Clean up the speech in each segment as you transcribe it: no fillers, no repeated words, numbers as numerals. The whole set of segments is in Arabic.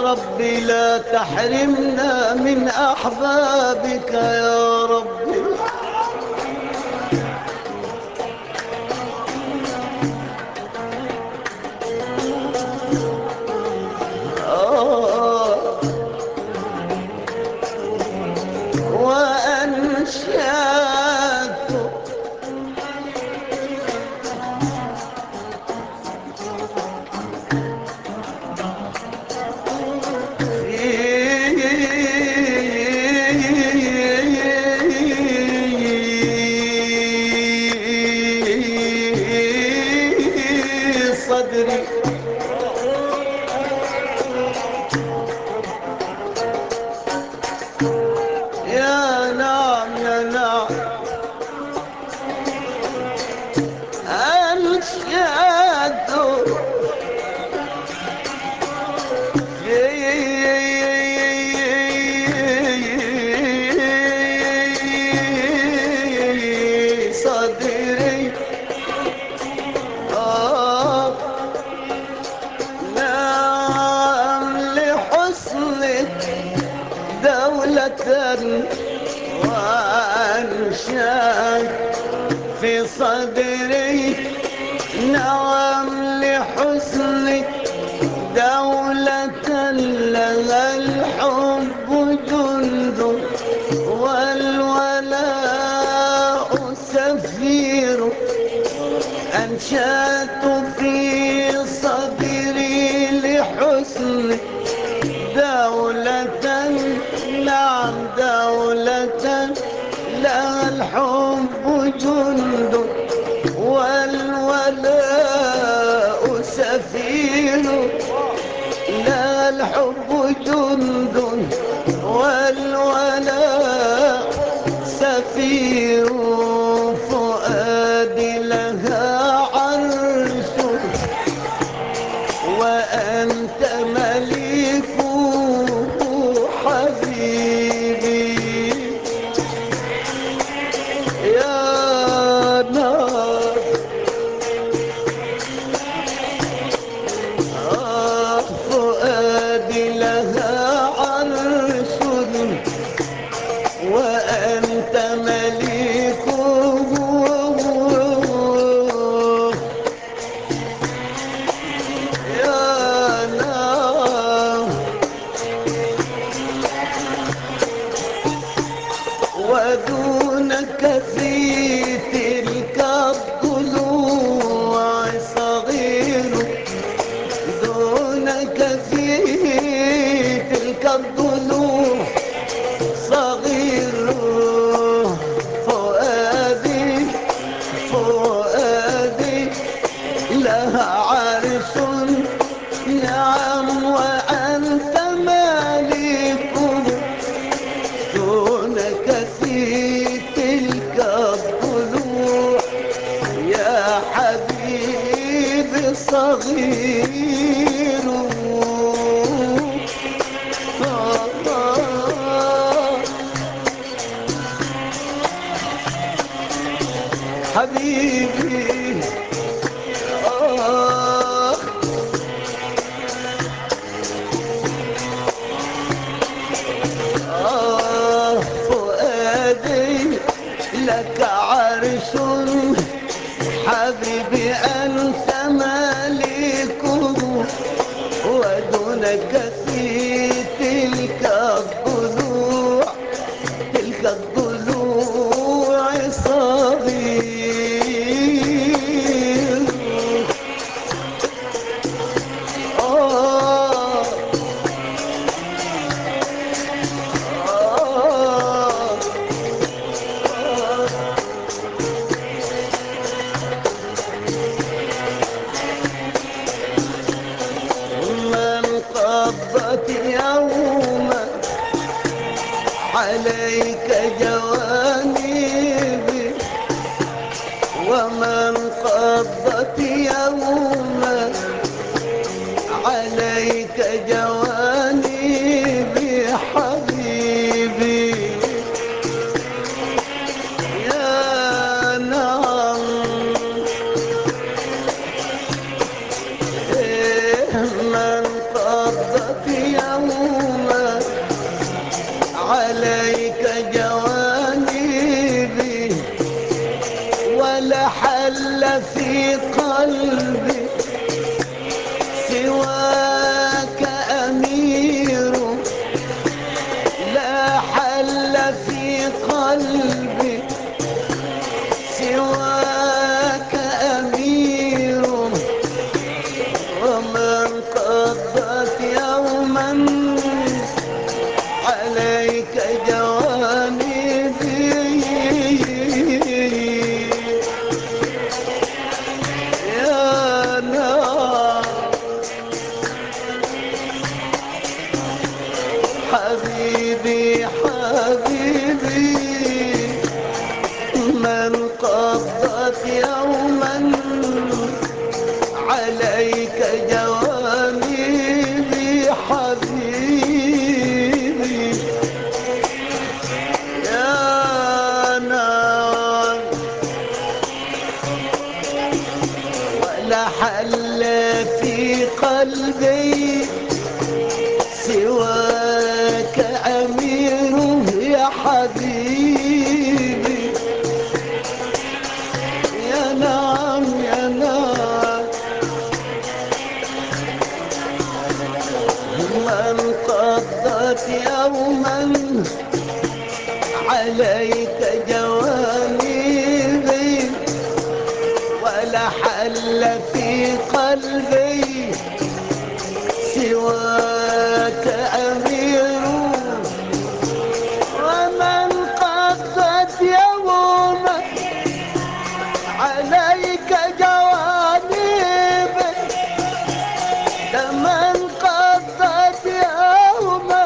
ربي لا تحرمنا من أحبابك يا ربي. وأنشأت في صدري يا نعم يا نعم أنشأت في صدري نعم لحسنك دولة وأنشأت في صدري نعم لحسنك دولة لها الحب جند والولاء سفير أنشأت في صدري لحسن دولة نعم دولة لها الحب جند والولاء سفير لا الحب جند والولاء سفير فؤادي لها عرش وأنت مليك حبيبي يا نار فؤادي لها عرش وأنت مليكه يا نار ودونك في تلك الضلوع صغير دونك في تلك الضلوع صغير فؤادي فؤادي لها عرش نعم وأنت مالكه دونك في تلك الضلوع يا حبيبي صغير حبيبي آه فؤادي لك عرش حبيبي أنت مالكه ودونك في تلك الضلوع تلك الضلوع صغير آه من قضت يوما عليك جوانبي ومن قضت يوما عليك جوانبي حبيبي يا نعم من قضت يوما حل في قلبي سواك أمير، لا حل في قلبي سواك أمير، ومن قضت يوما عليك جوانبي. يا نار حبيبي حبيبي، من قضت يوما عليك جوانبي حبيبي. يا نار ولا حل في قلبي سواك أمير يا حبيبي. يا نعم يا نعم من قضت يوما عليك جوانبي، ولا حل في قلبي سواك أمير، ومن قضت يوما عليك جوانبي، لمن قضت يوما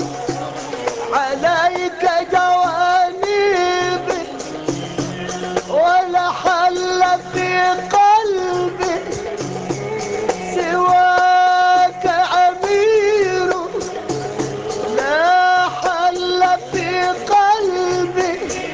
عليك جوانبي، ولا حل في قلبي سواك أمير، لا حل في قلبي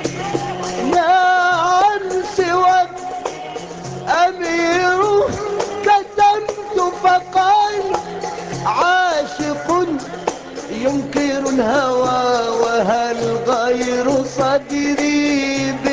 نعم سواك أمير. كتمت فقال عاشق ينكر الهوى، وهل غير صدري